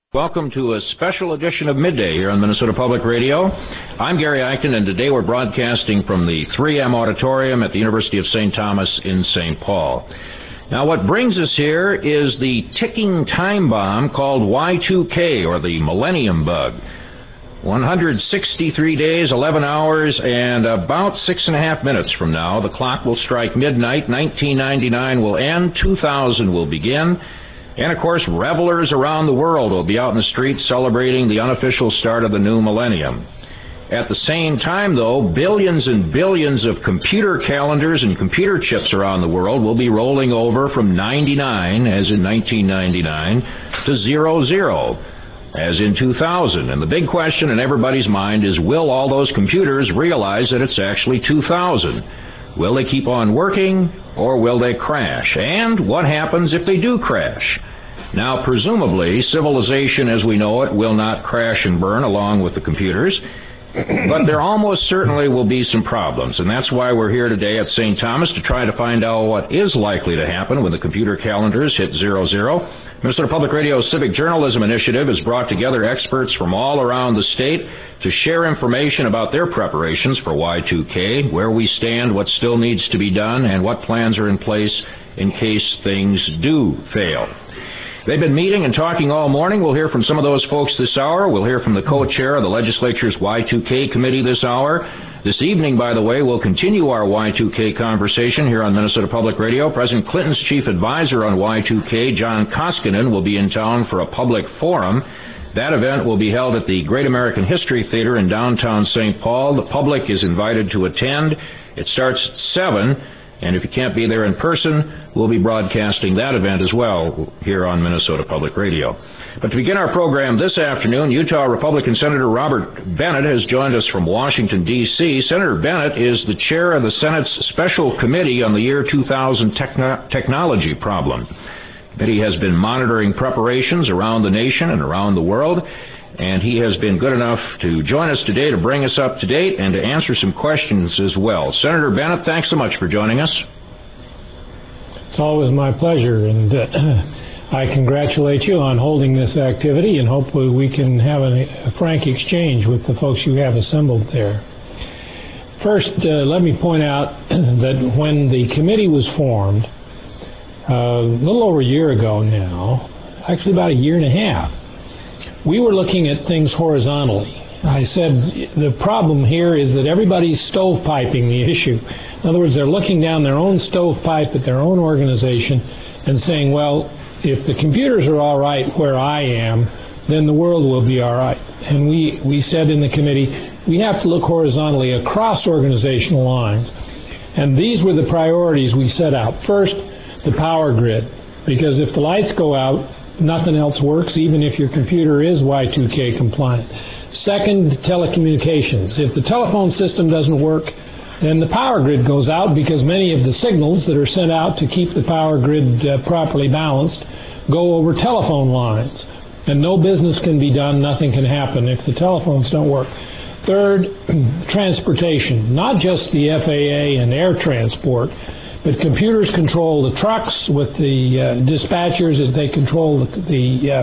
Welcome to a special edition of Midday here on Minnesota Public Radio. I'm Gary Eichten, and today we're broadcasting from the 3M Auditorium at the University of St. Thomas in St. Paul. Now, what brings us here is the ticking time bomb called Y2K, or the Millennium Bug. 163 days, 11 hours, and about 6.5 minutes from now, the clock will strike midnight, 1999 will end, 2000 will begin. And, of course, revelers around the world will be out in the streets celebrating the unofficial start of the new millennium. At the same time, though, billions and billions of computer calendars and computer chips around the world will be rolling over from 99, as in 1999, to 00, as in 2000. And the big question in everybody's mind is, will all those computers realize that it's actually 2000? Will they keep on working, or will they crash? And what happens if they do crash? Now, presumably, civilization as we know it will not crash and burn along with the computers, but there almost certainly will be some problems, and that's why we're here today at St. Thomas to try to find out what is likely to happen when the computer calendars hit 00. Minnesota Public Radio's Civic Journalism Initiative has brought together experts from all around the state to share information about their preparations for Y2K, where we stand, what still needs to be done, and what plans are in place in case things do fail. They've been meeting and talking all morning. We'll hear from some of those folks this hour. We'll hear from the co-chair of the legislature's Y2K committee this hour. This evening, by the way, we'll continue our Y2K conversation here on Minnesota Public Radio. President Clinton's chief advisor on Y2K, John Koskinen, will be in town for a public forum. That event will be held at the Great American History Theater in downtown St. Paul. The public is invited to attend. It starts at 7. And if you can't be there in person, we'll be broadcasting that event as well here on Minnesota Public Radio. But to begin our program this afternoon, Utah Republican Senator Robert Bennett has joined us from Washington, D.C. Senator Bennett is the chair of the Senate's Special Committee on the Year 2000 Technology Problem. The committee has been monitoring preparations around the nation and around the world, and he has been good enough to join us today to bring us up to date and to answer some questions as well. Senator Bennett, thanks so much for joining us. It's always my pleasure, and I congratulate you on holding this activity, and hopefully we can have a frank exchange with the folks you have assembled there. First, let me point out that when the committee was formed, a little over a year ago now, actually about a year and a half, we were looking at things horizontally. I said the problem here is that everybody's stovepiping the issue. In other words, they're looking down their own stovepipe at their own organization and saying, well, if the computers are all right where I am, then the world will be all right. And we said in the committee, we have to look horizontally across organizational lines. And these were the priorities we set out. First, the power grid, because if the lights go out, nothing else works, even if your computer is Y2K compliant. Second, telecommunications. If the telephone system doesn't work, then the power grid goes out because many of the signals that are sent out to keep the power grid properly balanced go over telephone lines. And no business can be done, nothing can happen if the telephones don't work. Third, transportation. Not just the FAA and air transport, but computers control the trucks with the dispatchers as they control the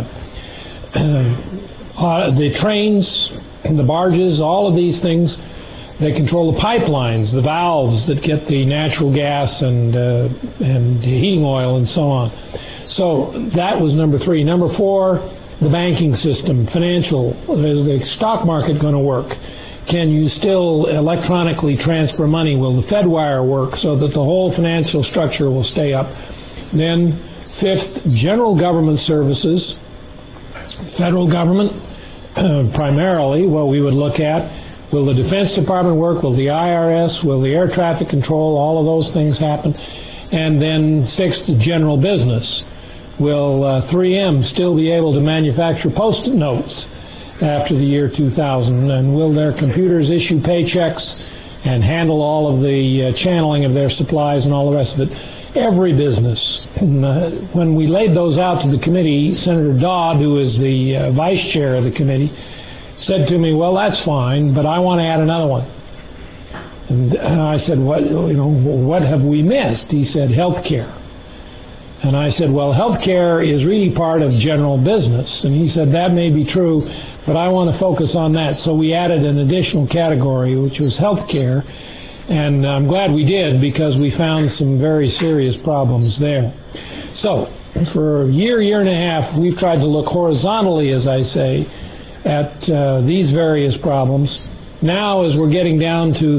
trains and the barges, all of these things. They control the pipelines, the valves that get the natural gas and heating oil and so on. So that was number 3. Number 4, the banking system, financial. Is the stock market going to work? Can you still electronically transfer money? Will the FedWire work so that the whole financial structure will stay up? Then, 5th, general government services. Federal government, primarily, what we would look at. Will the Defense Department work? Will the IRS? Will the air traffic control? All of those things happen. And then 6th, general business. Will 3M still be able to manufacture Post-it notes after the year 2000, and will their computers issue paychecks and handle all of the channeling of their supplies and all the rest of it? Every business. When we laid those out to the committee, Senator Dodd, who is the vice chair of the committee, said to me, well, that's fine, but I want to add another one. And I said, what have we missed? He said, health care. And I said, well, healthcare is really part of general business. And he said, that may be true, but I want to focus on that. So we added an additional category, which was healthcare. And I'm glad we did, because we found some very serious problems there. So for a year and a half, we've tried to look horizontally, as I say, at these various problems. Now, as we're getting down to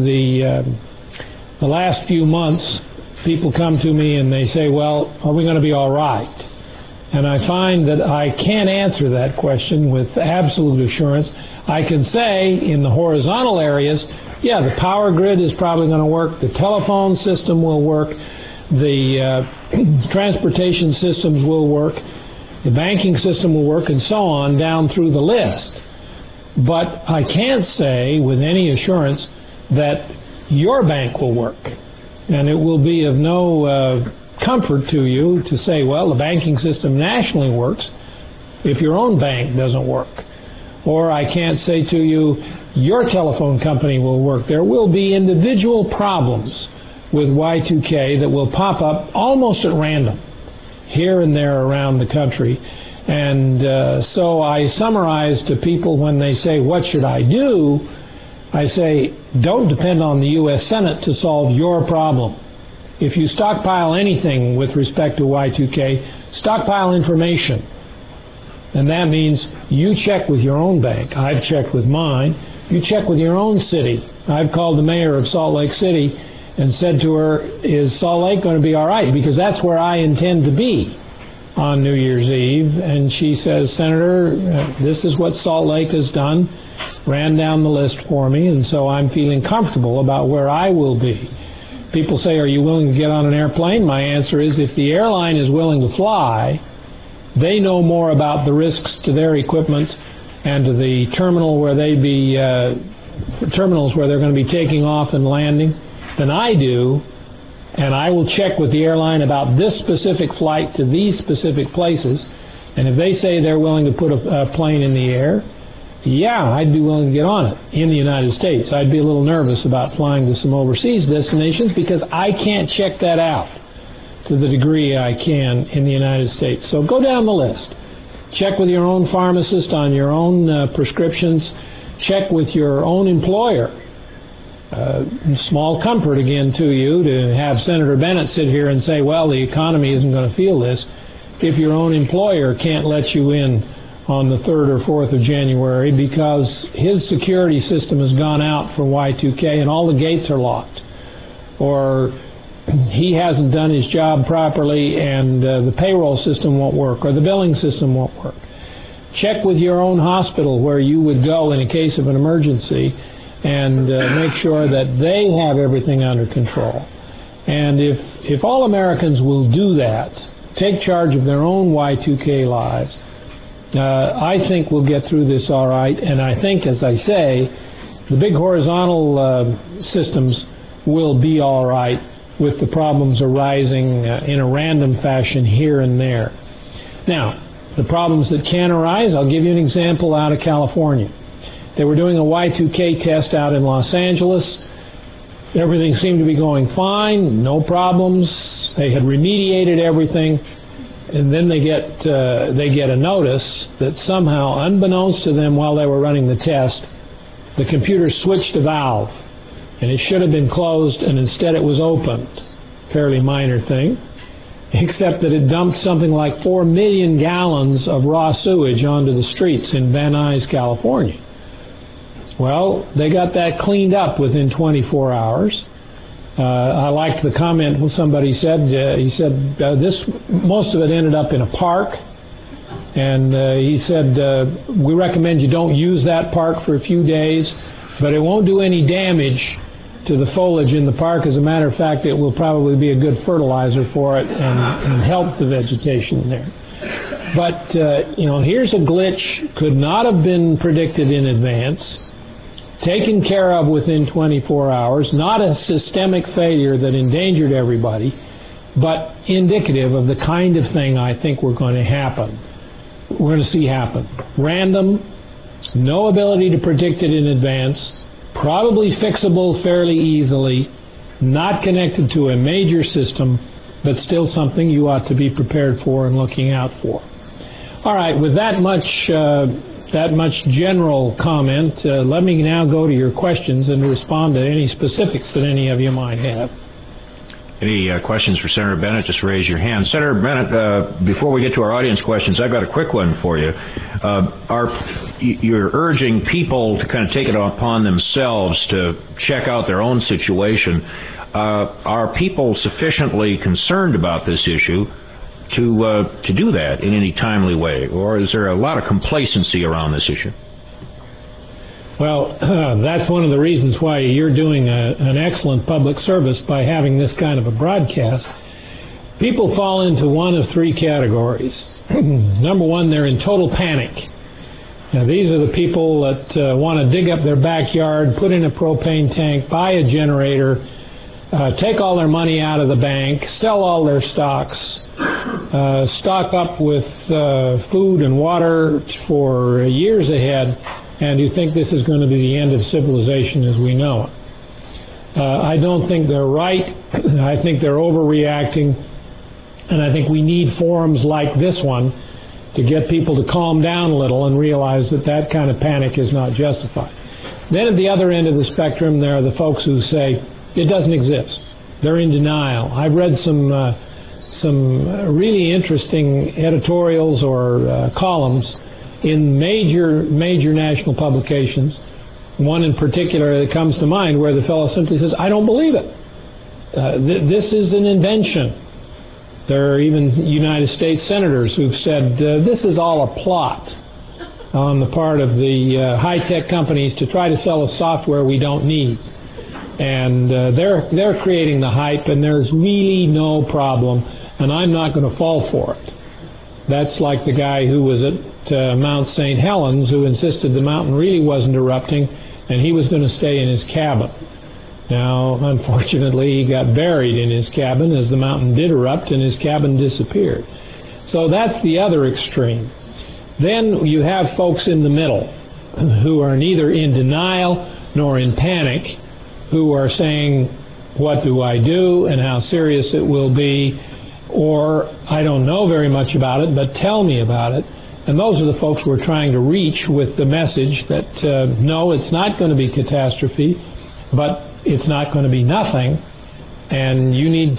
the last few months, people come to me and they say, well, are we going to be all right? And I find that I can't answer that question with absolute assurance. I can say in the horizontal areas, yeah, the power grid is probably going to work, the telephone system will work, the transportation systems will work, the banking system will work, and so on down through the list. But I can't say with any assurance that your bank will work. And it will be of no comfort to you to say, well, the banking system nationally works if your own bank doesn't work. Or I can't say to you, your telephone company will work. There will be individual problems with Y2K that will pop up almost at random here and there around the country. And so I summarize to people when they say, what should I do? I say, don't depend on the U.S. Senate to solve your problem. If you stockpile anything with respect to Y2K, stockpile information. And that means you check with your own bank. I've checked with mine. You check with your own city. I've called the mayor of Salt Lake City and said to her, is Salt Lake going to be all right? Because that's where I intend to be on New Year's Eve. And she says, Senator, this is what Salt Lake has done. Ran down the list for me, and so I'm feeling comfortable about where I will be. People say, are you willing to get on an airplane? My answer is, if the airline is willing to fly, they know more about the risks to their equipment and to the terminal where terminals where they're going to be taking off and landing than I do, and I will check with the airline about this specific flight to these specific places, and if they say they're willing to put a plane in the air, yeah, I'd be willing to get on it in the United States. I'd be a little nervous about flying to some overseas destinations because I can't check that out to the degree I can in the United States. So go down the list. Check with your own pharmacist on your own prescriptions. Check with your own employer. Small comfort again to you to have Senator Bennett sit here and say, well, the economy isn't going to feel this, if your own employer can't let you in on the 3rd or 4th of January because his security system has gone out for Y2K and all the gates are locked. Or he hasn't done his job properly and the payroll system won't work or the billing system won't work. Check with your own hospital where you would go in a case of an emergency and make sure that they have everything under control. And if all Americans will do that, take charge of their own Y2K lives, I think we'll get through this all right. And I think, as I say, the big horizontal systems will be all right with the problems arising in a random fashion here and there. Now, the problems that can arise, I'll give you an example out of California. They were doing a Y2K test out in Los Angeles. Everything seemed to be going fine, no problems. They had remediated everything. And then they get a notice that somehow, unbeknownst to them while they were running the test, the computer switched a valve. And it should have been closed, and instead it was opened. Fairly minor thing, except that it dumped something like 4 million gallons of raw sewage onto the streets in Van Nuys, California. Well, they got that cleaned up within 24 hours. I liked the comment somebody said. He said most of it ended up in a park, and he said we recommend you don't use that park for a few days, but it won't do any damage to the foliage in the park. As a matter of fact, it will probably be a good fertilizer for it and help the vegetation there. But here's a glitch, could not have been predicted in advance, taken care of within 24 hours, not a systemic failure that endangered everybody, but indicative of the kind of thing I think we're going to see happen. Random, no ability to predict it in advance, probably fixable fairly easily, not connected to a major system, but still something you ought to be prepared for and looking out for. All right, with that much general comment, let me now go to your questions and respond to any specifics that any of you might have. Any questions for Senator Bennet? Just raise your hand. Senator Bennet, before we get to our audience questions, I've got a quick one for you. You're urging people to kind of take it upon themselves to check out their own situation. Are people sufficiently concerned about this issue to do that in any timely way, or is there a lot of complacency around this issue? Well, that's one of the reasons why you're doing an excellent public service by having this kind of a broadcast. People fall into one of three categories. Number one, they're in total panic. Now, these are the people that want to dig up their backyard, put in a propane tank, buy a generator, take all their money out of the bank, sell all their stocks, stock up with food and water for years ahead, and you think this is going to be the end of civilization as we know it. I don't think they're right. I think they're overreacting, and I think we need forums like this one to get people to calm down a little and realize that that kind of panic is not justified. Then at the other end of the spectrum, there are the folks who say it doesn't exist. They're in denial. I've read some really interesting editorials or columns in major national publications. One in particular that comes to mind where the fellow simply says, I don't believe it. This is an invention. There are even United States senators who've said this is all a plot on the part of the high-tech companies to try to sell us software we don't need. And they're creating the hype, and there's really no problem, and I'm not going to fall for it. That's like the guy who was at Mount St. Helens who insisted the mountain really wasn't erupting, and he was going to stay in his cabin. Now, unfortunately, he got buried in his cabin as the mountain did erupt and his cabin disappeared. So that's the other extreme. Then you have folks in the middle who are neither in denial nor in panic, who are saying, what do I do and how serious it will be, or I don't know very much about it, but tell me about it. And those are the folks we're trying to reach with the message that no, it's not going to be catastrophe, but it's not going to be nothing, and you need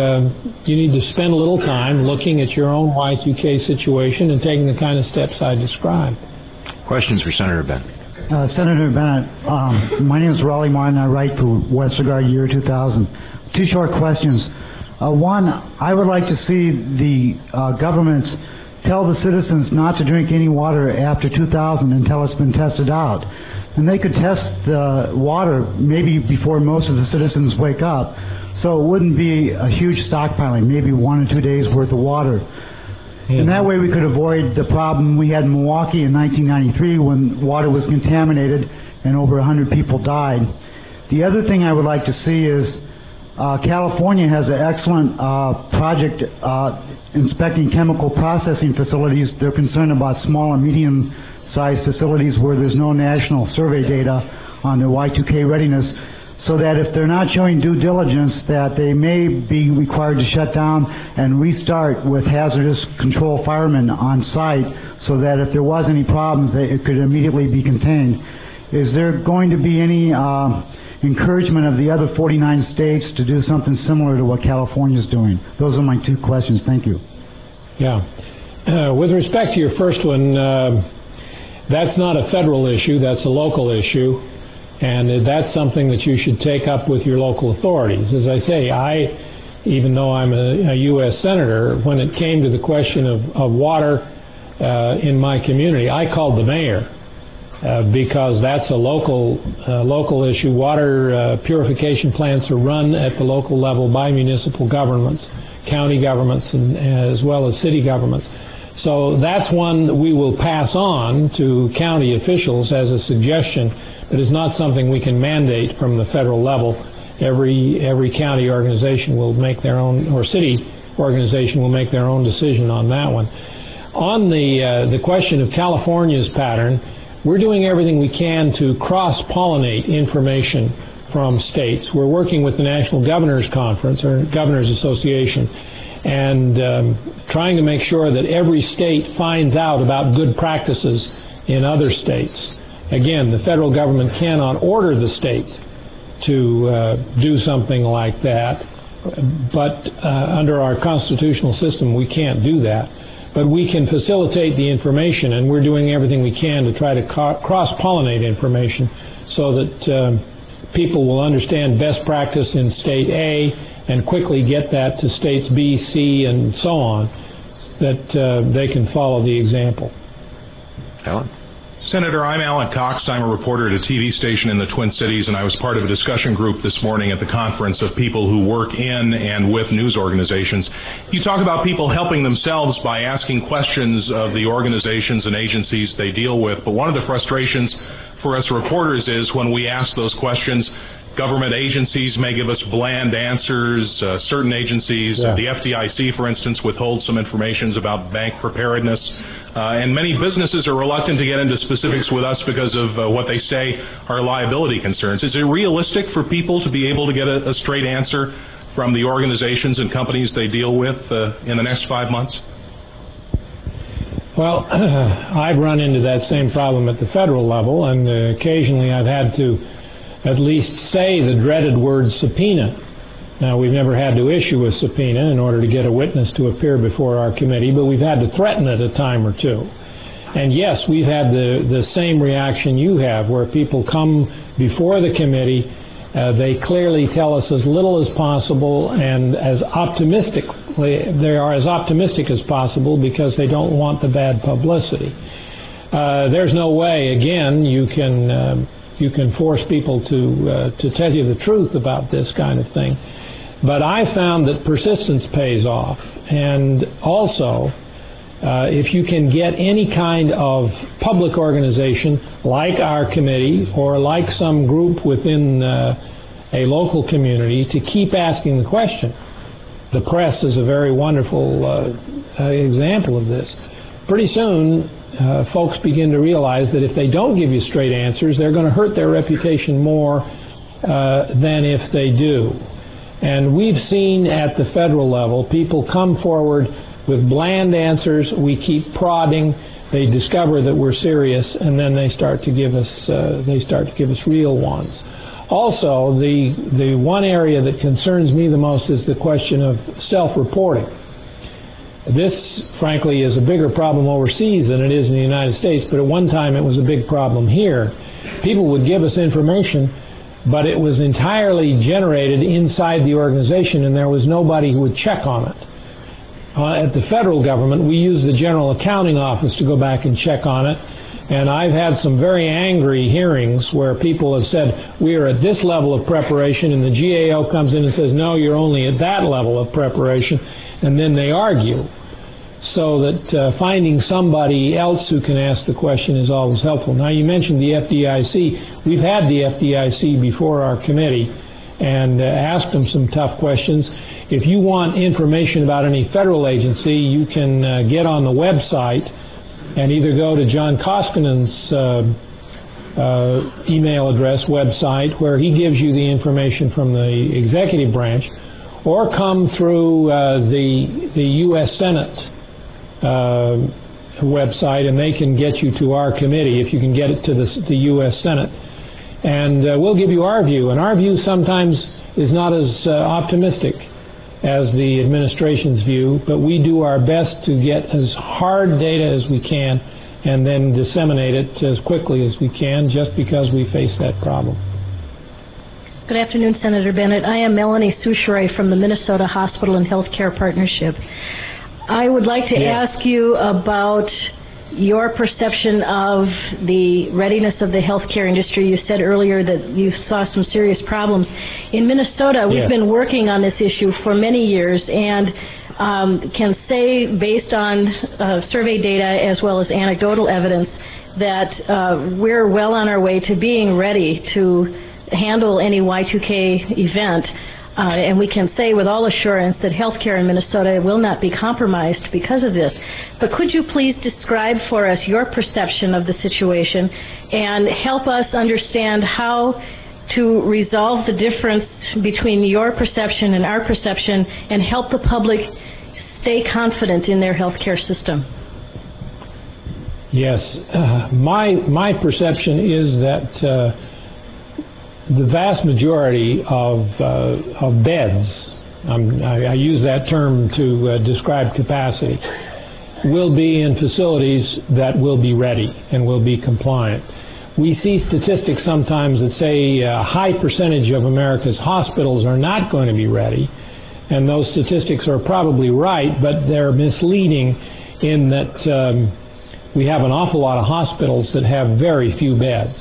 to spend a little time looking at your own Y2K situation and taking the kind of steps I described. Questions for Senator Bennet? Senator Bennet, my name is Raleigh Martin. I write for Westergaard Year 2000. Two short questions. One, I would like to see the governments tell the citizens not to drink any water after 2000 until it's been tested out. And they could test the water maybe before most of the citizens wake up, so it wouldn't be a huge stockpiling, maybe 1 or 2 days worth of water. And that way we could avoid the problem we had in Milwaukee in 1993 when water was contaminated and over 100 people died. The other thing I would like to see is California has an excellent project inspecting chemical processing facilities. They're concerned about small and medium-sized facilities where there's no national survey data on their Y2K readiness, so that if they're not showing due diligence, that they may be required to shut down and restart with hazardous control firemen on site, so that if there was any problems, it could immediately be contained. Is there going to be any encouragement of the other 49 states to do something similar to what California is doing? Those are my two questions. Thank you. Yeah. With respect to your first one, that's not a federal issue, that's a local issue, and that's something that you should take up with your local authorities. As I say, even though I'm a U.S. Senator, when it came to the question of water in my community, I called the mayor because that's a local issue. Water purification plants are run at the local level by municipal governments, county governments, and as well as city governments. So that's one that we will pass on to county officials as a suggestion, but it's not something we can mandate from the federal level. Every county organization will make their own, or city organization will make their own decision on that one. On the question of California's pattern, we're doing everything we can to cross-pollinate information from states. We're working with the National Governors Conference, or Governors Association, and trying to make sure that every state finds out about good practices in other states. Again, the federal government cannot order the state to do something like that, but under our constitutional system we can't do that. But we can facilitate the information, and we're doing everything we can to try to cross-pollinate information so that people will understand best practice in state A and quickly get that to states B, C, and so on, that they can follow the example. Alan? Senator, I'm Alan Cox. I'm a reporter at a TV station in the Twin Cities, and I was part of a discussion group this morning at the conference of people who work in and with news organizations. You talk about people helping themselves by asking questions of the organizations and agencies they deal with, but one of the frustrations for us reporters is when we ask those questions, government agencies may give us bland answers. Certain agencies, the FDIC, for instance, withhold some information about bank preparedness. And many businesses are reluctant to get into specifics with us because of what they say are liability concerns. Is it realistic for people to be able to get a straight answer from the organizations and companies they deal with in the next 5 months? Well, I've run into that same problem at the federal level, and occasionally I've had to at least say the dreaded word subpoena. Now, we've never had to issue a subpoena in order to get a witness to appear before our committee, but we've had to threaten it a time or two. And yes, we've had the same reaction you have, where people come before the committee, they clearly tell us as little as possible and as optimistically, they are as optimistic as possible because they don't want the bad publicity. There's no way, again, you can force people to tell you the truth about this kind of thing. But I found that persistence pays off. And also, if you can get any kind of public organization like our committee or like some group within a local community to keep asking the question. The press is a very wonderful example of this. Pretty soon, folks begin to realize that if they don't give you straight answers, they're going to hurt their reputation more than if they do. And we've seen at the federal level, people come forward with bland answers. We keep prodding. They discover that we're serious, and then they start to give us real ones. Also, the one area that concerns me the most is the question of self-reporting. This, frankly, is a bigger problem overseas than it is in the United States, but at one time it was a big problem here. People would give us information, but it was entirely generated inside the organization, and there was nobody who would check on it. At the federal government, we use the General Accounting Office to go back and check on it, and I've had some very angry hearings where people have said, we are at this level of preparation, and the GAO comes in and says, no, you're only at that level of preparation, and then they argue. So that finding somebody else who can ask the question is always helpful. Now, you mentioned the FDIC. We've had the FDIC before our committee and asked them some tough questions. If you want information about any federal agency, you can get on the website and either go to John Koskinen's email address website, where he gives you the information from the executive branch, or come through the U.S. Senate website, and they can get you to our committee if you can get it to the U.S. Senate. And we'll give you our view, and our view sometimes is not as optimistic as the administration's view, but we do our best to get as hard data as we can and then disseminate it as quickly as we can, just because we face that problem. Good afternoon, Senator Bennett. I am Melanie Soucheray from the Minnesota Hospital and Healthcare Partnership. I would like to ask you about your perception of the readiness of the healthcare industry. You said earlier that you saw some serious problems. In Minnesota, we've been working on this issue for many years, and can say, based on survey data as well as anecdotal evidence, that we're well on our way to being ready to handle any Y2K event. And we can say with all assurance that healthcare in Minnesota will not be compromised because of this. But could you please describe for us your perception of the situation and help us understand how to resolve the difference between your perception and our perception and help the public stay confident in their health care system? Yes. My perception is that the vast majority of beds, I use that term to describe capacity, will be in facilities that will be ready and will be compliant. We see statistics sometimes that say a high percentage of America's hospitals are not going to be ready, and those statistics are probably right, but they're misleading in that we have an awful lot of hospitals that have very few beds.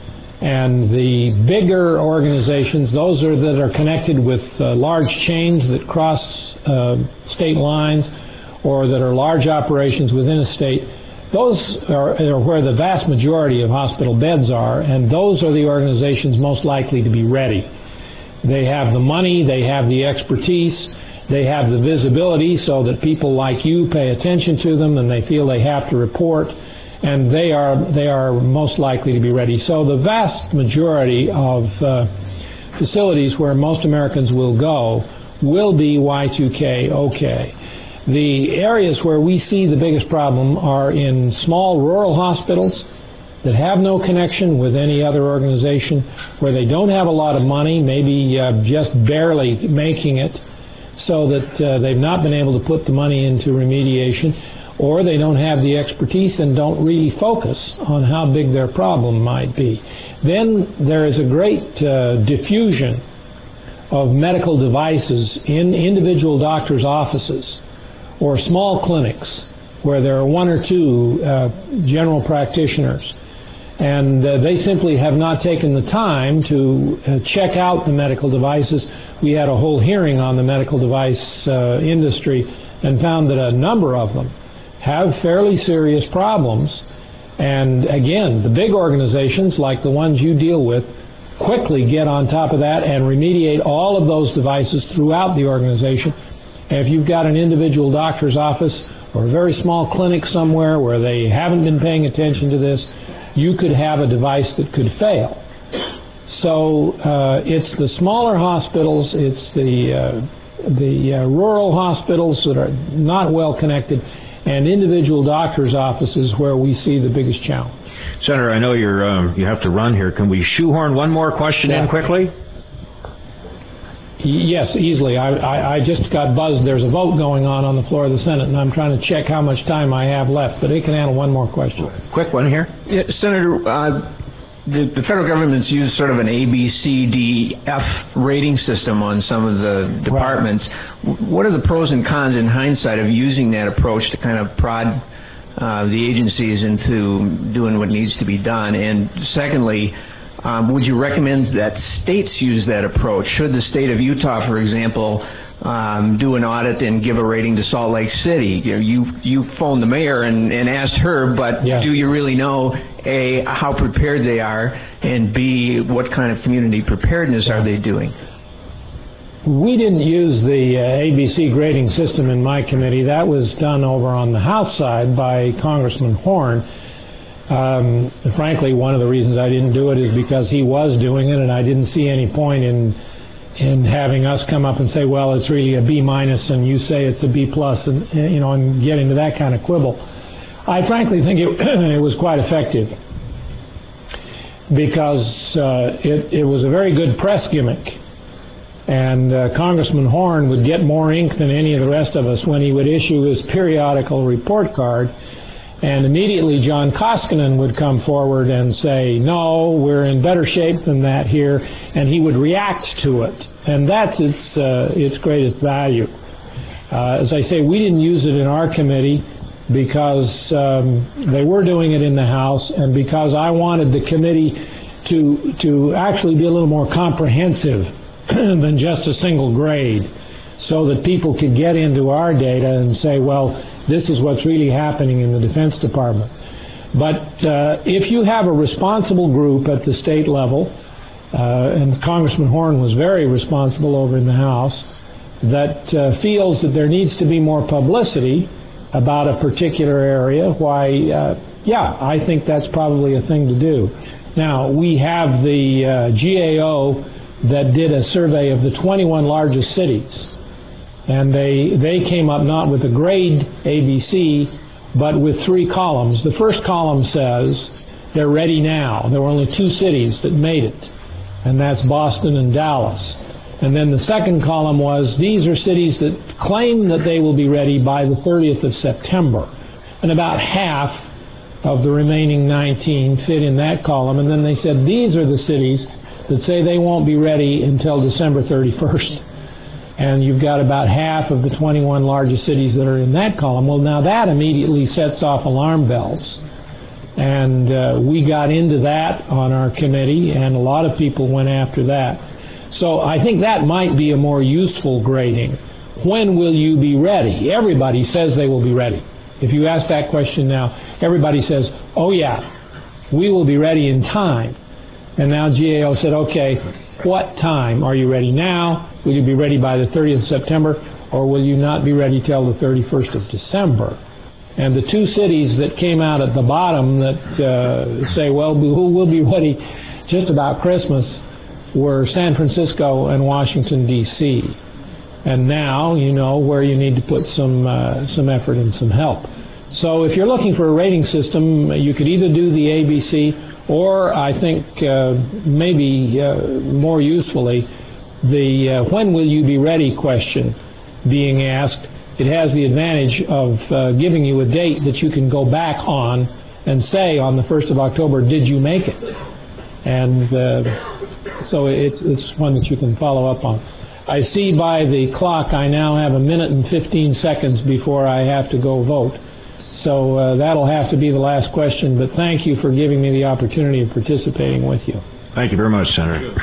And the bigger organizations, those that are connected with large chains that cross state lines, or that are large operations within a state, those are where the vast majority of hospital beds are, and those are the organizations most likely to be ready. They have the money, they have the expertise, they have the visibility so that people like you pay attention to them and they feel they have to report, and they are most likely to be ready. So the vast majority of facilities where most Americans will go will be Y2K okay. The areas where we see the biggest problem are in small rural hospitals that have no connection with any other organization, where they don't have a lot of money, maybe just barely making it, so that they've not been able to put the money into remediation, or they don't have the expertise and don't really focus on how big their problem might be. Then there is a great diffusion of medical devices in individual doctors' offices or small clinics where there are one or two general practitioners, and they simply have not taken the time to check out the medical devices. We had a whole hearing on the medical device industry and found that a number of them have fairly serious problems. And again, the big organizations like the ones you deal with quickly get on top of that and remediate all of those devices throughout the organization. And if you've got an individual doctor's office or a very small clinic somewhere where they haven't been paying attention to this, you could have a device that could fail. So it's the smaller hospitals, it's the rural hospitals that are not well connected, and individual doctors' offices where we see the biggest challenge. Senator, I know you have to run here. Can we shoehorn one more question in quickly? Yes, easily. I just got buzzed. There's a vote going on the floor of the Senate, and I'm trying to check how much time I have left, but it can handle one more question. Quick one here. Yeah, Senator, the federal government's used sort of an A, B, C, D, F rating system on some of the departments. Right. What are the pros and cons in hindsight of using that approach to kind of prod the agencies into doing what needs to be done? And secondly, would you recommend that states use that approach? Should the state of Utah, for example, do an audit and give a rating to Salt Lake City? You phoned the mayor and asked her, but do you really know, A, how prepared they are, and B, what kind of community preparedness are they doing? We didn't use the ABC grading system in my committee. That was done over on the House side by Congressman Horn. Frankly, one of the reasons I didn't do it is because he was doing it, and I didn't see any point in having us come up and say, well, it's really a B minus, and you say it's a B plus, and and get into that kind of quibble. I frankly think it was quite effective because it was a very good press gimmick, and Congressman Horn would get more ink than any of the rest of us when he would issue his periodical report card. And immediately John Koskinen would come forward and say, no, we're in better shape than that here, and he would react to it. And that's its greatest value. As I say, we didn't use it in our committee because they were doing it in the House, and because I wanted the committee to actually be a little more comprehensive than just a single grade, so that people could get into our data and say, well, this is what's really happening in the Defense Department. But if you have a responsible group at the state level, and Congressman Horn was very responsible over in the House, that feels that there needs to be more publicity about a particular area, I think that's probably a thing to do. Now, we have the GAO that did a survey of the 21 largest cities And they came up not with a grade ABC, but with 3 columns. The first column says they're ready now. There were only 2 cities that made it, and that's Boston and Dallas. And then the second column was these are cities that claim that they will be ready by the 30th of September. And about half of the remaining 19 fit in that column. And then they said these are the cities that say they won't be ready until December 31st. And you've got about half of the 21 largest cities that are in that column. Well, now that immediately sets off alarm bells. And we got into that on our committee, and a lot of people went after that. So I think that might be a more useful grading. When will you be ready? Everybody says they will be ready. If you ask that question now, everybody says, oh yeah, we will be ready in time. And now GAO said, okay, what time? Are you ready now? Will you be ready by the 30th of September? Or will you not be ready till the 31st of December? And the 2 cities that came out at the bottom that say, well, who will be ready just about Christmas were San Francisco and Washington, D.C. And now you know where you need to put some effort and some help. So if you're looking for a rating system, you could either do the ABC, or I think maybe more usefully, the when will you be ready question being asked. It has the advantage of giving you a date that you can go back on and say on the 1st of October, did you make it? And so it's one that you can follow up on. I see by the clock I now have 1 minute and 15 seconds before I have to go vote. So that'll have to be the last question, but thank you for giving me the opportunity of participating with you. Thank you very much, Senator.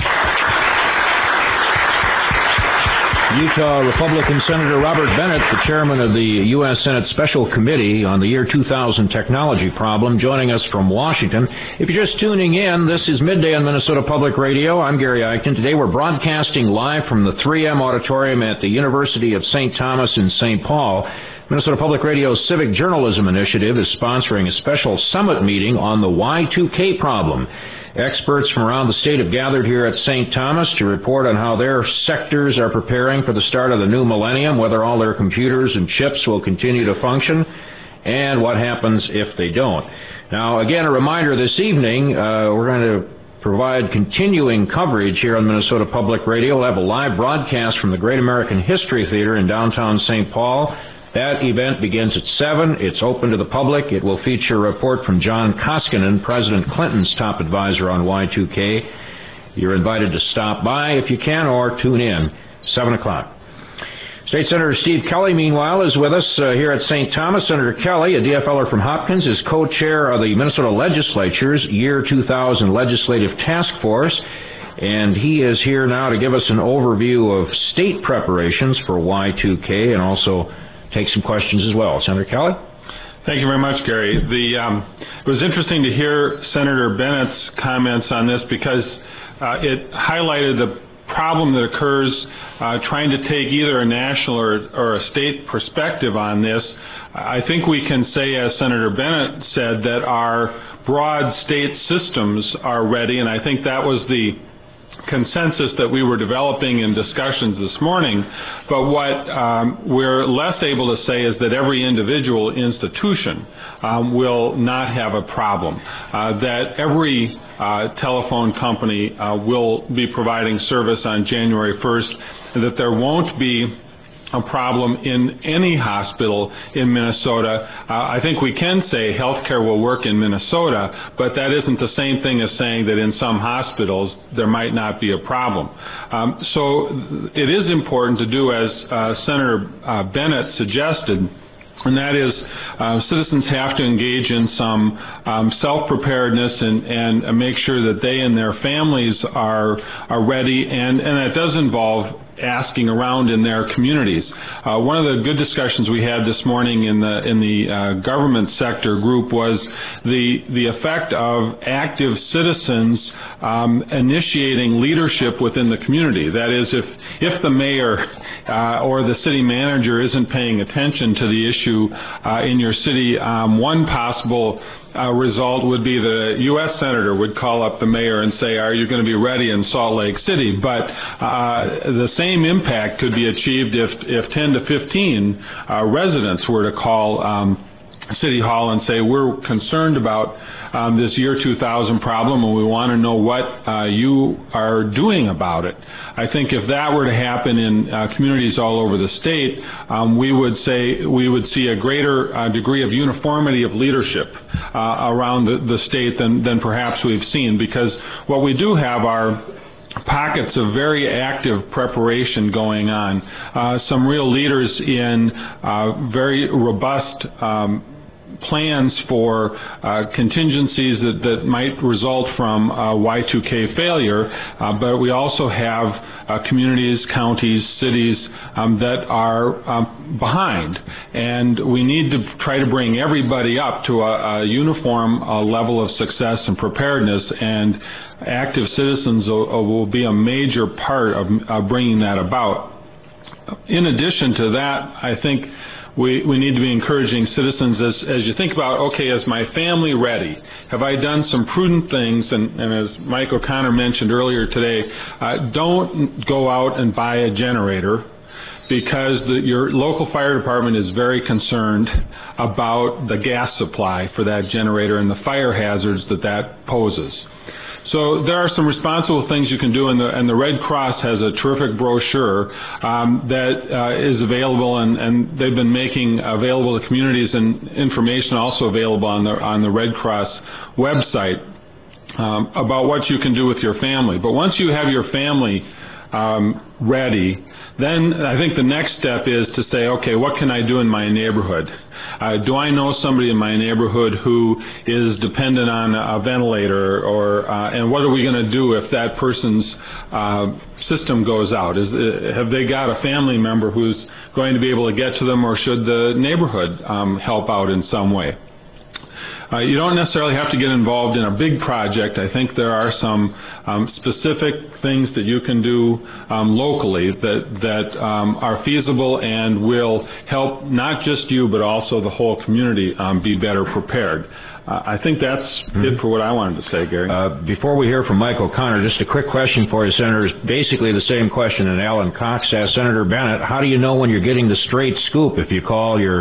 Utah Republican Senator Robert Bennett, the chairman of the U.S. Senate Special Committee on the Year 2000 Technology Problem, joining us from Washington. If you're just tuning in, this is Midday on Minnesota Public Radio. I'm Gary Eichten. Today we're broadcasting live from the 3M Auditorium at the University of St. Thomas in St. Paul. Minnesota Public Radio's Civic Journalism Initiative is sponsoring a special summit meeting on the Y2K problem. Experts from around the state have gathered here at St. Thomas to report on how their sectors are preparing for the start of the new millennium, whether all their computers and chips will continue to function, and what happens if they don't. Now, again, a reminder this evening, we're going to provide continuing coverage here on Minnesota Public Radio. We'll have a live broadcast from the Great American History Theater in downtown St. Paul. That event begins at 7. It's open to the public. It will feature a report from John Koskinen, President Clinton's top advisor on Y2K. You're invited to stop by if you can, or tune in. 7 o'clock. State Senator Steve Kelly, meanwhile, is with us here at St. Thomas. Senator Kelly, a DFLer from Hopkins, is co-chair of the Minnesota Legislature's Year 2000 Legislative Task Force. And he is here now to give us an overview of state preparations for Y2K and also take some questions as well. Senator Kelly? Thank you very much, Gary. It was interesting to hear Senator Bennett's comments on this because it highlighted the problem that occurs trying to take either a national or a state perspective on this. I think we can say, as Senator Bennett said, that our broad state systems are ready, and I think that was the consensus that we were developing in discussions this morning. But what we're less able to say is that every individual institution will not have a problem, that every telephone company will be providing service on January 1st, and that there won't be a problem in any hospital in Minnesota. I think we can say healthcare will work in Minnesota, but that isn't the same thing as saying that in some hospitals there might not be a problem. So it is important to do as Senator Bennett suggested, and that is citizens have to engage in some self-preparedness and make sure that they and their families are ready, and that does involve asking around in their communities. One of the good discussions we had this morning in the government sector group was the effect of active citizens initiating leadership within the community. That is, if the mayor or the city manager isn't paying attention to the issue in your city, one possible result would be the U.S. Senator would call up the mayor and say, are you going to be ready in Salt Lake City? But the same impact could be achieved if 10 to 15 residents were to call City Hall and say, we're concerned about this year 2000 problem, and we want to know what you are doing about it. I think if that were to happen in communities all over the state, we would see a greater degree of uniformity of leadership around the state than perhaps we've seen, because what we do have are pockets of very active preparation going on. Some real leaders in very robust plans for contingencies that might result from Y2K failure, but we also have communities, counties, cities that are behind, and we need to try to bring everybody up to a uniform level of success and preparedness, and active citizens will be a major part of bringing that about. In addition to that, I think we need to be encouraging citizens as you think about, okay, is my family ready? Have I done some prudent things? And as Mike O'Connor mentioned earlier today, don't go out and buy a generator, because your local fire department is very concerned about the gas supply for that generator and the fire hazards that poses. So there are some responsible things you can do, and the Red Cross has a terrific brochure that is available, and they've been making available to communities, and information also available on the Red Cross website about what you can do with your family. But once you have your family ready, then I think the next step is to say, okay, what can I do in my neighborhood? Do I know somebody in my neighborhood who is dependent on a ventilator, and what are we going to do if that person's system goes out? Have they got a family member who's going to be able to get to them, or should the neighborhood help out in some way? You don't necessarily have to get involved in a big project. I think there are some specific things that you can do locally that are feasible and will help not just you, but also the whole community be better prepared. I think that's it for what I wanted to say, Gary. Before we hear from Mike O'Connor, just a quick question for you, Senator. It's basically the same question that Alan Cox asked Senator Bennett. How do you know when you're getting the straight scoop? If you call your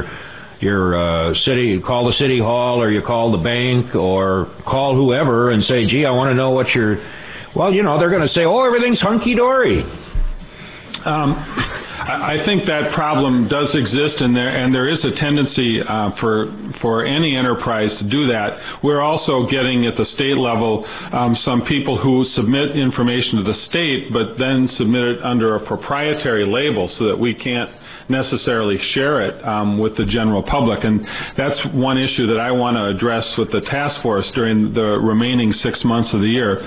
city, you call the city hall, or you call the bank, or call whoever and say, gee, I want to know what well, they're going to say, oh, everything's hunky-dory. I think that problem does exist, and there is a tendency for any enterprise to do that. We're also getting at the state level some people who submit information to the state, but then submit it under a proprietary label so that we can't necessarily share it with the general public. And that's one issue that I want to address with the task force during the remaining 6 months of the year.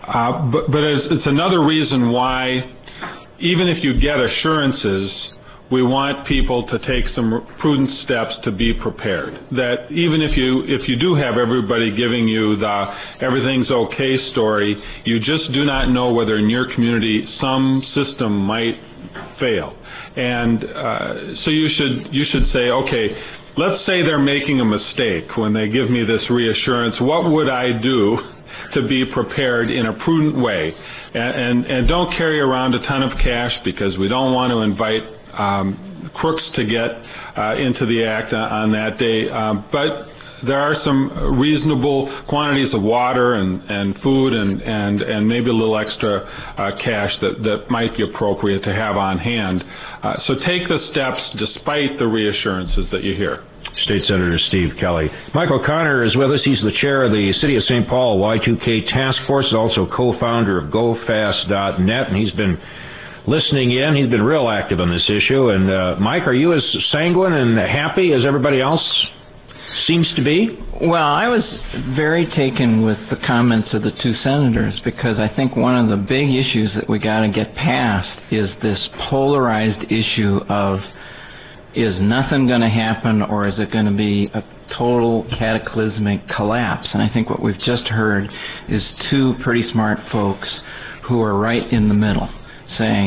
But it's another reason why, even if you get assurances, we want people to take some prudent steps to be prepared. That even if you do have everybody giving you the everything's okay story, you just do not know whether in your community some system might fail. And so you should say, okay, let's say they're making a mistake when they give me this reassurance. What would I do to be prepared in a prudent way? And don't carry around a ton of cash, because we don't want to invite crooks to get into the act on that day. But there are some reasonable quantities of water and food and maybe a little extra cash that might be appropriate to have on hand. So take the steps despite the reassurances that you hear. State Senator Steve Kelly. Mike O'Connor is with us. He's the chair of the City of St. Paul Y2K Task Force, also co-founder of GoFast.net, and he's been listening in. He's been real active on this issue. And Mike, are you as sanguine and happy as everybody else seems to be? Well, I was very taken with the comments of the two senators, because I think one of the big issues that we got to get past is this polarized issue of, is nothing going to happen, or is it going to be a total cataclysmic collapse? And I think what we've just heard is two pretty smart folks who are right in the middle, saying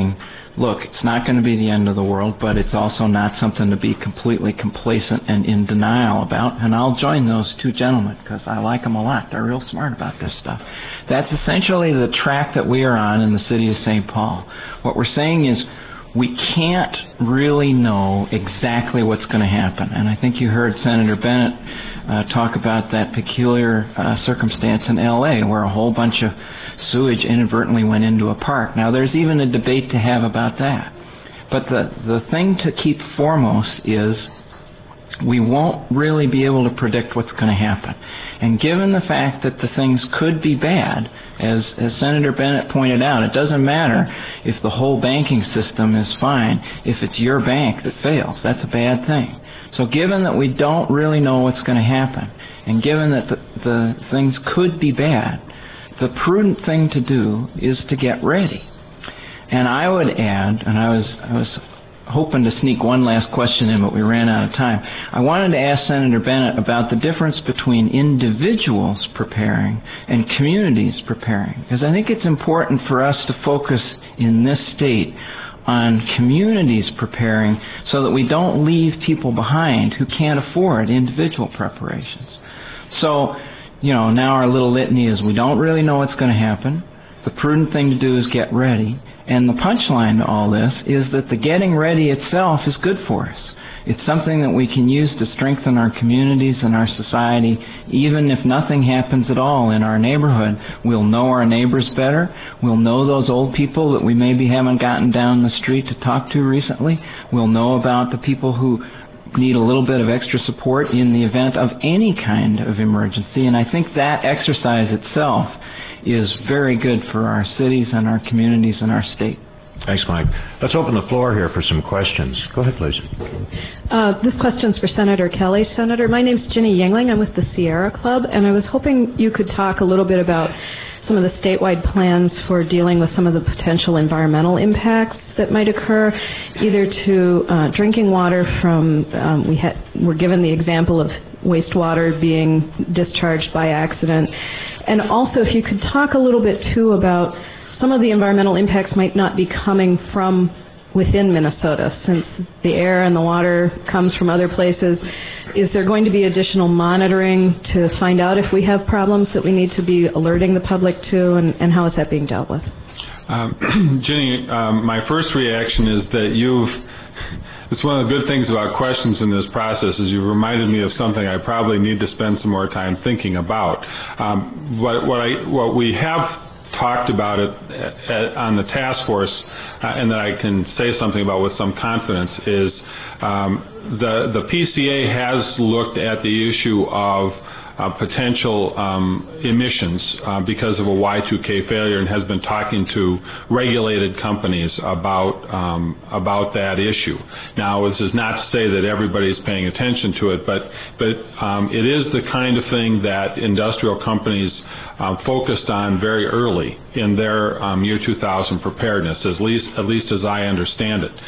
look, it's not going to be the end of the world, but it's also not something to be completely complacent and in denial about. And I'll join those two gentlemen because I like them a lot. They're real smart about this stuff. That's essentially the track that we are on in the city of St. Paul. What we're saying is we can't really know exactly what's going to happen. And I think you heard Senator Bennett talk about that peculiar circumstance in L.A. where a whole bunch of sewage inadvertently went into a park. Now, there's even a debate to have about that. But the thing to keep foremost is we won't really be able to predict what's going to happen. And given the fact that the things could be bad, as Senator Bennett pointed out, it doesn't matter if the whole banking system is fine. If it's your bank that fails, that's a bad thing. So given that we don't really know what's going to happen, and given that the things could be bad, the prudent thing to do is to get ready. And I would add, and I was hoping to sneak one last question in, but we ran out of time. I wanted to ask Senator Bennett about the difference between individuals preparing and communities preparing, because I think it's important for us to focus in this state on communities preparing so that we don't leave people behind who can't afford individual preparations. So, now our little litany is we don't really know what's going to happen. The prudent thing to do is get ready. And the punchline to all this is that the getting ready itself is good for us. It's something that we can use to strengthen our communities and our society. Even if nothing happens at all in our neighborhood, we'll know our neighbors better. We'll know those old people that we maybe haven't gotten down the street to talk to recently. We'll know about the people who need a little bit of extra support in the event of any kind of emergency. And I think that exercise itself is very good for our cities and our communities and our state. Thanks, Mike. Let's open the floor here for some questions. Go ahead, please. This question's for Senator Kelly. Senator, my name's Ginny Yingling. I'm with the Sierra Club, and I was hoping you could talk a little bit about some of the statewide plans for dealing with some of the potential environmental impacts that might occur, either to drinking water from, we're given the example of wastewater being discharged by accident, and also if you could talk a little bit too about some of the environmental impacts might not be coming from within Minnesota, since the air and the water comes from other places. Is there going to be additional monitoring to find out if we have problems that we need to be alerting the public to, and how is that being dealt with? Jenny, my first reaction is that it's one of the good things about questions in this process is you've reminded me of something I probably need to spend some more time thinking about. What we have talked about it on the task force, and that I can say something about with some confidence, is the PCA has looked at the issue of potential emissions because of a Y2K failure and has been talking to regulated companies about that issue. Now, this is not to say that everybody's paying attention to it, but it is the kind of thing that industrial companies focused on very early in their year 2000 preparedness, at least as I understand it.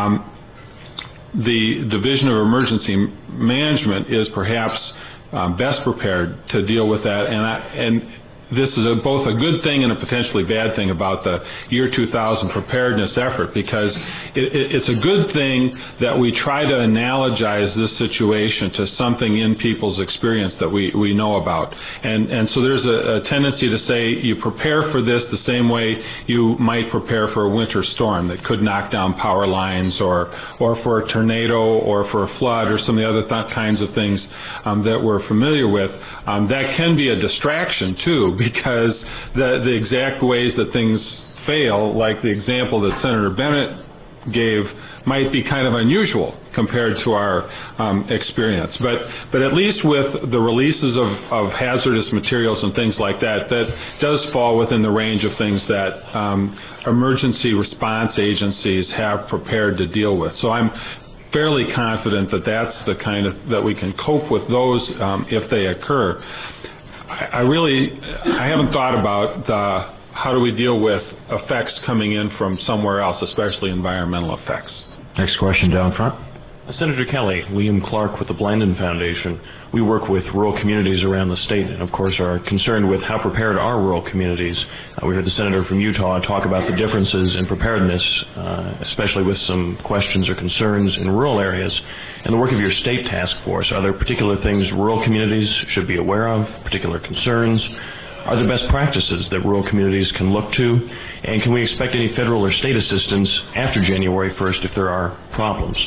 The Division of Emergency Management is perhaps best prepared to deal with that, and this is both a good thing and a potentially bad thing about the year 2000 preparedness effort, because it's a good thing that we try to analogize this situation to something in people's experience that we know about. And so there's a tendency to say you prepare for this the same way you might prepare for a winter storm that could knock down power lines, or for a tornado, or for a flood, or some of the other kinds of things that we're familiar with. That can be a distraction too, because the exact ways that things fail, like the example that Senator Bennett gave, might be kind of unusual compared to our experience. But at least with the releases of hazardous materials and things like that, that does fall within the range of things that emergency response agencies have prepared to deal with. So I'm fairly confident that that's the kind of that we can cope with those if they occur. I haven't thought about how do we deal with effects coming in from somewhere else, especially environmental effects. Next question down front. Senator Kelly, William Clark with the Blandin Foundation. We work with rural communities around the state and, of course, are concerned with how prepared are rural communities. We heard the senator from Utah talk about the differences in preparedness, especially with some questions or concerns in rural areas. In the work of your state task force, are there particular things rural communities should be aware of, particular concerns? Are there best practices that rural communities can look to? And can we expect any federal or state assistance after January 1st if there are problems?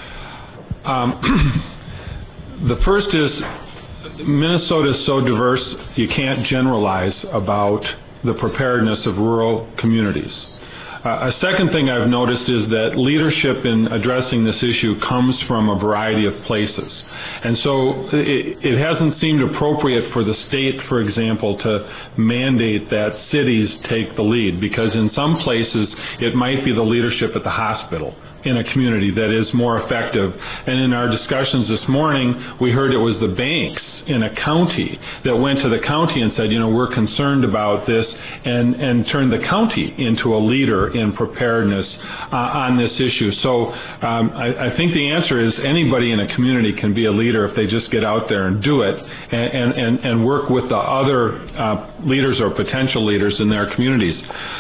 The first is Minnesota is so diverse you can't generalize about the preparedness of rural communities. A second thing I've noticed is that leadership in addressing this issue comes from a variety of places. And so it hasn't seemed appropriate for the state, for example, to mandate that cities take the lead, because in some places it might be the leadership at the hospital in a community that is more effective. And in our discussions this morning, we heard it was the banks in a county that went to the county and said, you know, we're concerned about this, and turned the county into a leader in preparedness on this issue. So I think the answer is anybody in a community can be a leader if they just get out there and do it, and work with the other leaders or potential leaders in their communities.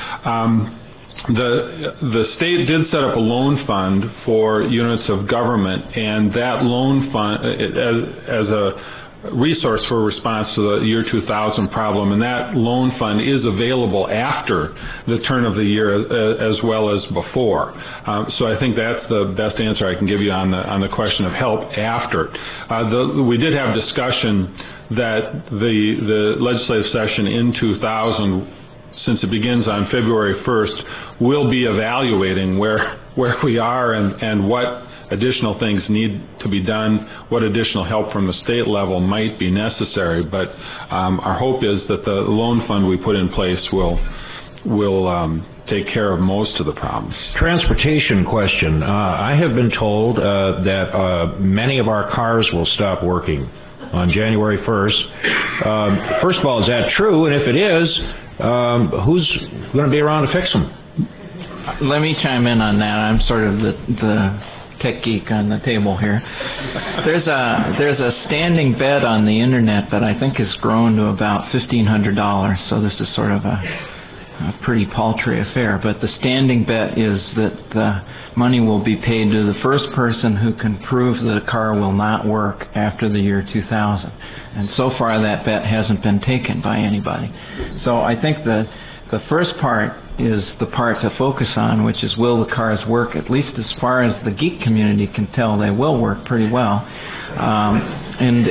The state did set up a loan fund for units of government, and that loan fund as a resource for response to the year 2000 problem, and that loan fund is available after the turn of the year as well as before. So I think that's the best answer I can give you on the question of help after. We did have discussion that the legislative session in 2000, since it begins on February 1st, will be evaluating where we are and what additional things need to be done, what additional help from the state level might be necessary. But our hope is that the loan fund we put in place will take care of most of the problems. Transportation question. I have been told that many of our cars will stop working on January 1st. First of all, is that true? And if it is, who's going to be around to fix them? Let me chime in on that. I'm sort of the tech geek on the table here. There's a standing bet on the internet that I think has grown to about $1,500. So this is sort of a pretty paltry affair. But the standing bet is that the money will be paid to the first person who can prove that a car will not work after the year 2000. And so far that bet hasn't been taken by anybody. So I think the first part is the part to focus on, which is will the cars work, at least as far as the geek community can tell they will work pretty well. And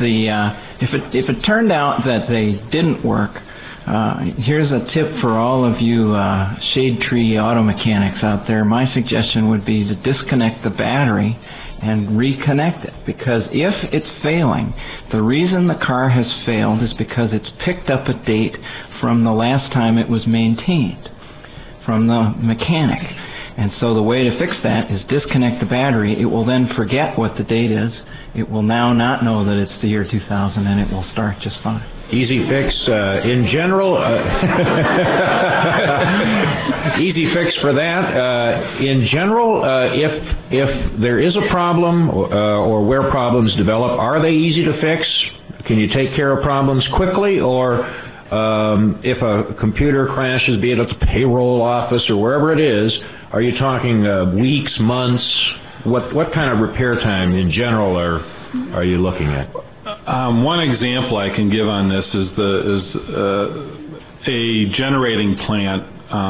if it turned out that they didn't work, here's a tip for all of you shade tree auto mechanics out there. My suggestion would be to disconnect the battery and reconnect it, because if it's failing, the reason the car has failed is because it's picked up a date from the last time it was maintained from the mechanic. And so the way to fix that is disconnect the battery. It will then forget what the date is. It will now not know that it's the year 2000, and it will start just fine. Easy fix in general. Easy fix for that. In general, if there is a problem or where problems develop, are they easy to fix? Can you take care of problems quickly, or if a computer crashes, be it at the payroll office or wherever it is, are you talking weeks, months? What kind of repair time in general are you looking at? One example I can give on this is a generating plant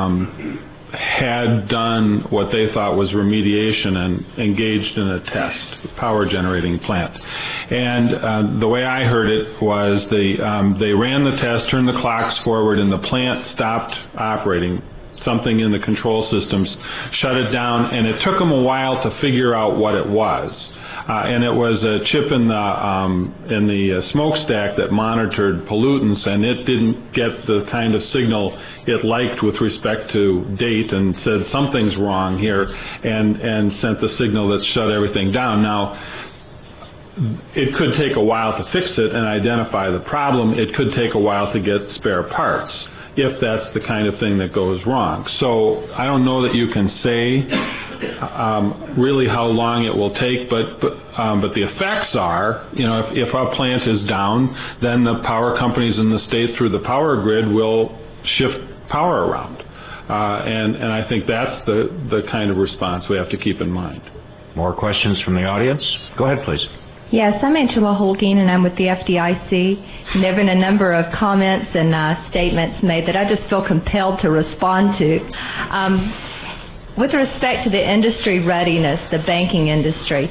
had done what they thought was remediation and engaged in a test, power generating plant. And the way I heard it was they ran the test, turned the clocks forward, and the plant stopped operating. Something in the control systems shut it down, and it took them a while to figure out what it was. And it was a chip in the smokestack that monitored pollutants, and it didn't get the kind of signal it liked with respect to date, and said something's wrong here, and sent the signal that shut everything down. Now, it could take a while to fix it and identify the problem. It could take a while to get spare parts, if that's the kind of thing that goes wrong. So I don't know that you can say really how long it will take, but the effects are, if a plant is down, then the power companies in the state through the power grid will shift power around. And I think that's the kind of response we have to keep in mind. More questions from the audience? Go ahead, please. Yes, I'm Angela Holguin, and I'm with the FDIC. And there have been a number of comments and statements made that I just feel compelled to respond to. With respect to the industry readiness, the banking industry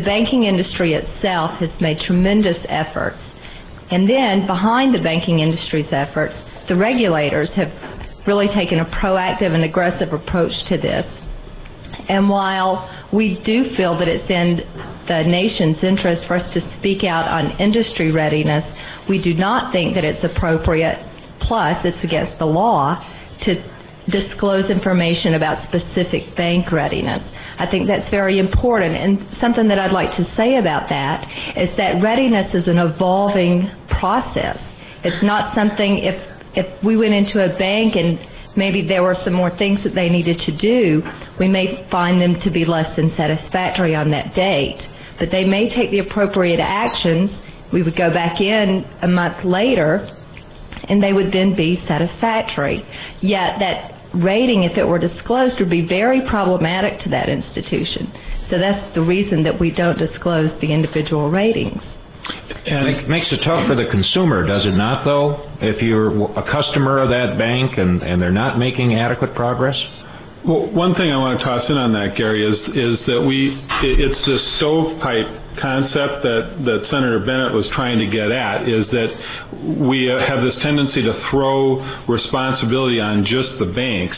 itself has made tremendous efforts. And then behind the banking industry's efforts, the regulators have really taken a proactive and aggressive approach to this. And while we do feel that it's in the nation's interest for us to speak out on industry readiness, we do not think that it's appropriate, plus it's against the law, to disclose information about specific bank readiness. I think that's very important, and something that I'd like to say about that is that readiness is an evolving process. It's not something, if we went into a bank and maybe there were some more things that they needed to do, we may find them to be less than satisfactory on that date. But they may take the appropriate actions. We would go back in a month later, and they would then be satisfactory. Yet that rating, if it were disclosed, would be very problematic to that institution. So that's the reason that we don't disclose the individual ratings. And it makes it tough for the consumer, does it not, though? If you're a customer of that bank and they're not making adequate progress? Well, one thing I want to toss in on that, Gary, is that it's this stovepipe concept that Senator Bennett was trying to get at, is that we have this tendency to throw responsibility on just the banks,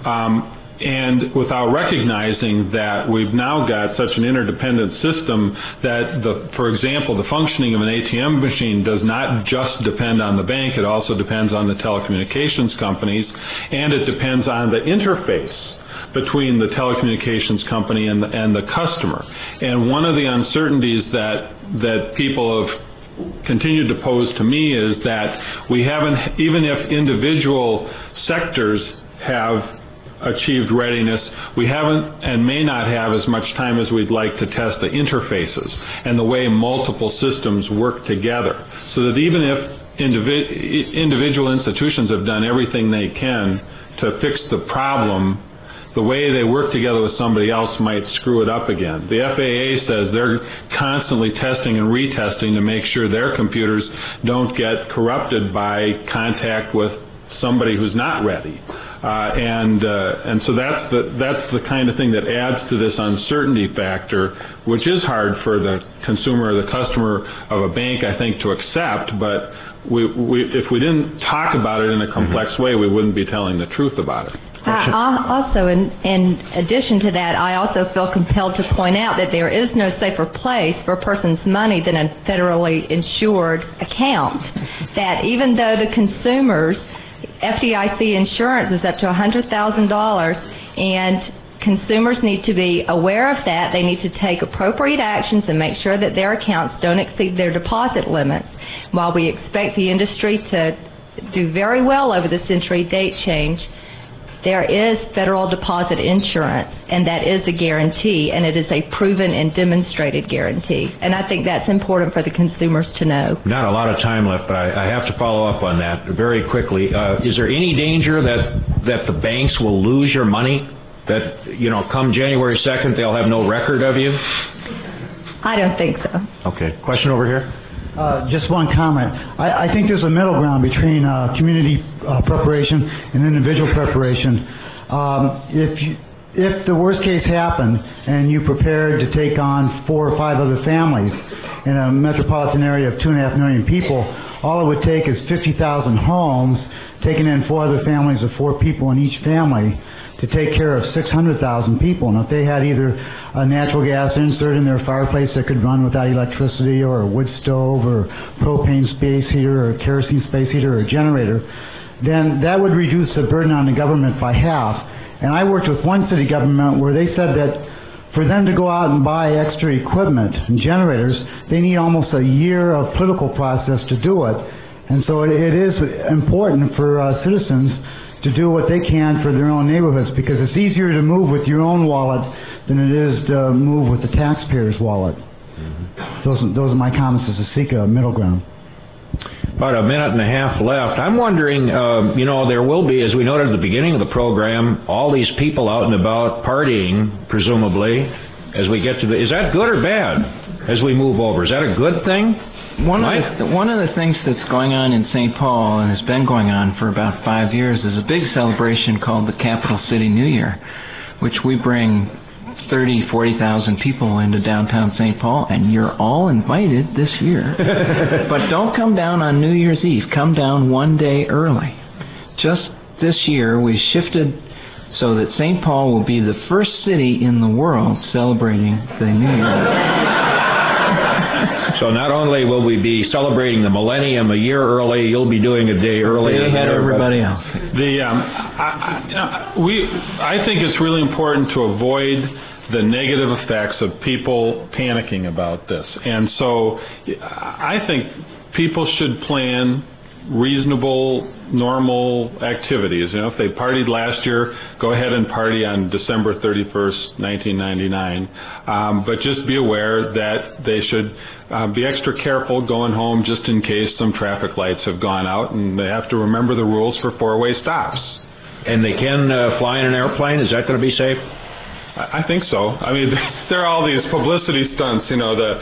and without recognizing that we've now got such an interdependent system that, for example, the functioning of an ATM machine does not just depend on the bank, it also depends on the telecommunications companies, and it depends on the interface between the telecommunications company and the customer. And one of the uncertainties that people have continued to pose to me is that we haven't, even if individual sectors have achieved readiness, we haven't and may not have as much time as we'd like to test the interfaces and the way multiple systems work together, so that even if individual institutions have done everything they can to fix the problem, the way they work together with somebody else might screw it up again. The FAA says they're constantly testing and retesting to make sure their computers don't get corrupted by contact with somebody who's not ready. And so that's the kind of thing that adds to this uncertainty factor, which is hard for the consumer or the customer of a bank, I think, to accept. But if we didn't talk about it in a complex way, we wouldn't be telling the truth about it. Also, in addition to that, I also feel compelled to point out that there is no safer place for a person's money than a federally insured account. That even though the consumers, FDIC insurance is up to $100,000, and consumers need to be aware of that. They need to take appropriate actions and make sure that their accounts don't exceed their deposit limits. While we expect the industry to do very well over this entry date change, there is federal deposit insurance, and that is a guarantee, and it is a proven and demonstrated guarantee. And I think that's important for the consumers to know. Not a lot of time left, but I have to follow up on that very quickly. Is there any danger that the banks will lose your money? That, come January 2nd, they'll have no record of you? I don't think so. Okay. Question over here. Just one comment. I think there's a middle ground between community preparation and individual preparation. If the worst case happened and you prepared to take on 4 or 5 other families in a metropolitan area of 2.5 million people, all it would take is 50,000 homes, taking in 4 other families of 4 people in each family to take care of 600,000 people. And if they had either a natural gas insert in their fireplace that could run without electricity, or a wood stove, or propane space heater, or a kerosene space heater, or a generator, then that would reduce the burden on the government by half. And I worked with one city government where they said that for them to go out and buy extra equipment and generators, they need almost a year of political process to do it. And so it is important for citizens to do what they can for their own neighborhoods, because it's easier to move with your own wallet than it is to move with the taxpayer's wallet. Those are my comments as to seek a middle ground. About a minute and a half left. I'm wondering, there will be, as we noted at the beginning of the program, all these people out and about partying, presumably, as we get to is that good or bad as we move over? Is that a good thing? One of the things that's going on in St. Paul, and has been going on for about 5 years, is a big celebration called the Capital City New Year, which we bring 30,000, 40,000 people into downtown St. Paul, and you're all invited this year. But don't come down on New Year's Eve. Come down one day early. Just this year, we shifted so that St. Paul will be the first city in the world celebrating the New Year. So not only will we be celebrating the millennium a year early, you'll be doing a day early ahead of everybody else. I think it's really important to avoid the negative effects of people panicking about this. And so I think people should plan reasonable, normal activities. If they partied last year, go ahead and party on December 31st, 1999. But just be aware that they should be extra careful going home just in case some traffic lights have gone out, and they have to remember the rules for four-way stops. And they can fly in an airplane? Is that going to be safe? I think so. I mean, there are all these publicity stunts. The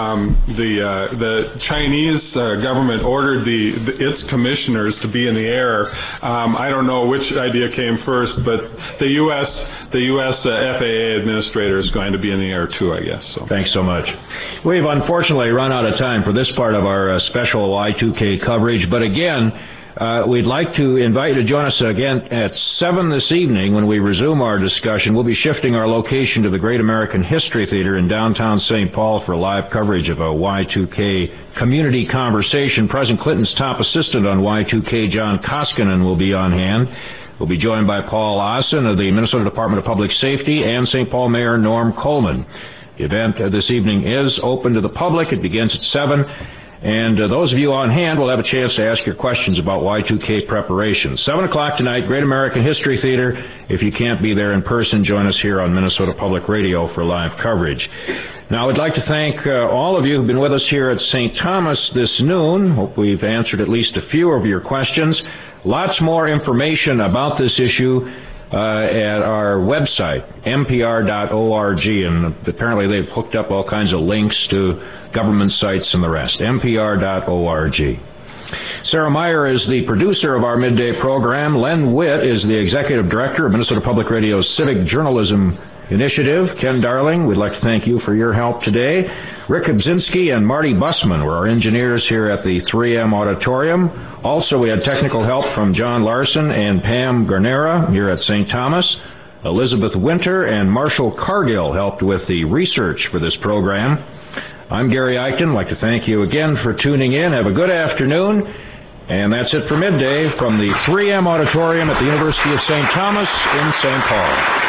Chinese government ordered its commissioners to be in the air. I don't know which idea came first, but the U.S. FAA administrator is going to be in the air too, I guess. So. Thanks so much. We've unfortunately run out of time for this part of our special Y2K coverage, but again, we'd like to invite you to join us again at 7 this evening when we resume our discussion. We'll be shifting our location to the Great American History Theater in downtown St. Paul for live coverage of a Y2K community conversation. President Clinton's top assistant on Y2K, John Koskinen, will be on hand. We'll be joined by Paul Ossen of the Minnesota Department of Public Safety and St. Paul Mayor Norm Coleman. The event this evening is open to the public. It begins at 7. And those of you on hand will have a chance to ask your questions about Y2K preparations. 7 o'clock tonight, Great American History Theater. If you can't be there in person, join us here on Minnesota Public Radio for live coverage. Now, I'd like to thank all of you who've been with us here at St. Thomas this noon. Hope we've answered at least a few of your questions. Lots more information about this issue at our website, mpr.org, and apparently they've hooked up all kinds of links to government sites and the rest, mpr.org. Sarah Meyer is the producer of our midday program. Len Witt is the executive director of Minnesota Public Radio's Civic Journalism Initiative. Ken Darling, we'd like to thank you for your help today. Rick Obzinski and Marty Bussman were our engineers here at the 3M Auditorium. Also, we had technical help from John Larson and Pam Garnera here at St. Thomas. Elizabeth Winter and Marshall Cargill helped with the research for this program. I'm Gary Eichten. I'd like to thank you again for tuning in. Have a good afternoon. And that's it for Midday from the 3M Auditorium at the University of St. Thomas in St. Paul.